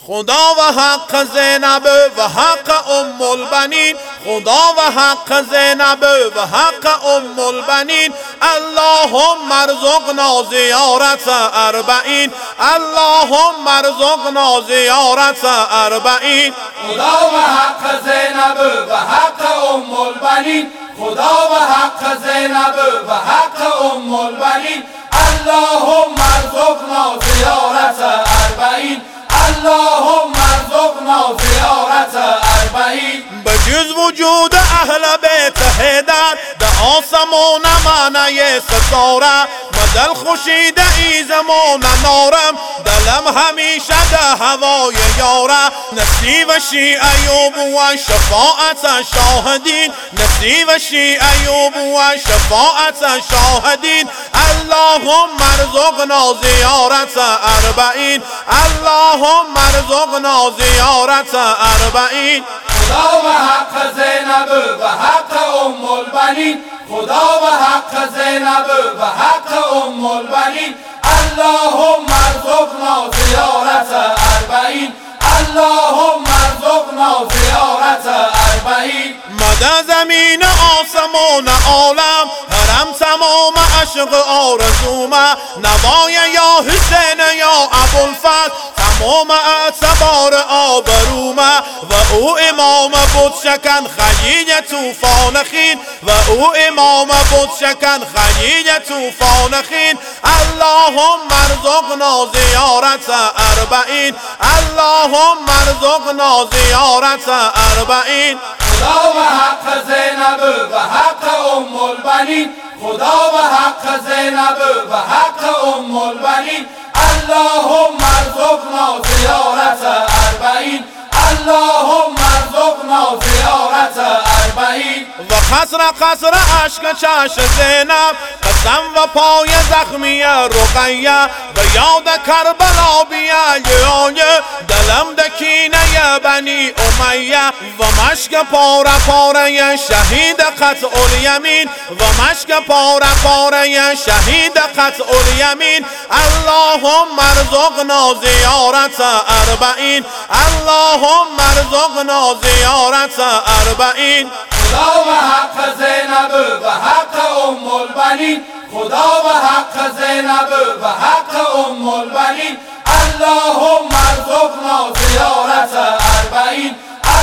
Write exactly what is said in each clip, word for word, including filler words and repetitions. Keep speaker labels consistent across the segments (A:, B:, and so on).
A: خدا و حق زینب و حق ام البنین، خدا و حق زینب و حق ام البنین. اللهم ارزقنا زیارت اربعین، اللهم ارزقنا زیارت اربعین.
B: خدا و حق زینب و حق ام البنین، خدا و حق زینب و حق ام البنین. اللهم ارزقنا زیارت اربعین، اللهم ارزقنا زیارت اربعین.
A: بجز وجود اهل بیت حیدر در آسمان معنی ستاره، مدل خورشید ای زمان نارم، دلم همیشه در هوای یاره. نصیب شی ایوب و شفاعت شاهدین، نصیب شی ایوب و شفاعت شاهدین. اللهم ارزقنا زیارت اربعین، اللهم ارزقنا زیارت اربعین.
B: خدا و حق زینب و حق ام البنین، خدا و حق زینب و حق ام البنین. اللهم ارزقنا زیارت اربعین، اللهم ارزقنا زیارت اربعین.
A: مدى زمین آسمان عالم، حرم تمام عشق آرزومه، نوای یا حسین یا ابوالفضل تمام اعتبار آبرومه. و او امام بود شکن خلیج طوفان خین، و او امام بود شکن خلیج طوفان خین. اللهم ارزقنا زیارت اربعین، اللهم ارزقنا زیارت اربعین.
B: خدا و حق زینب و حق ام البنین، خدا و حق زینب و حق ام البنین. اللهم ارزقنا زیارت اربعین، اللهم ارزقنا زیارت اربعین.
A: و قصر قصر عشق چشم زینب، قسم و پای زخمی رقیه، به یاد کربلا بیایه، دلم دکینه بنی امیه. و مشک پاره پاره شهید قطع الیمین، و مشک پاره پاره شهید قطع الیمین. اللهم ارزقنا زیارت اربعین، اللهم ارزقنا زیارت اربعین.
B: خدا و حق زینب و حق ام البنین، خدا و حق زینب و حق ام البنین. اللهم ارزقنا زیارت اربعین،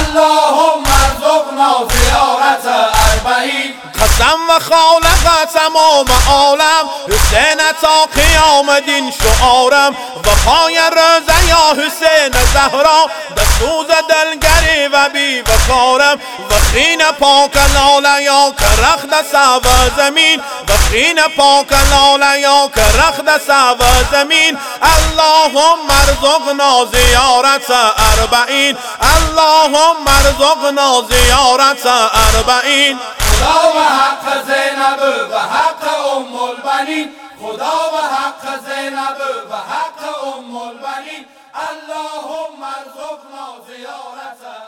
B: اللهم ارزقنا زیارت اربعین.
A: قسم و خالق تمام عالم، حسین تا قیام دین شعارم. و پای رضا یا حسین زهرا، دستوز دلگری و بی وقارم. و خین پاک لاله یا که رخت سو زمین، و خین پاک لاله یا که رخت سو زمین. اللهم ارزقنا زیارت اربعین، اللهم ارزقنا زیارت اربعین.
B: خدا و حق زینب و حق ام البنین، خدا و حق زینب و حق ام البنین. اللهم ارزقنا زیارت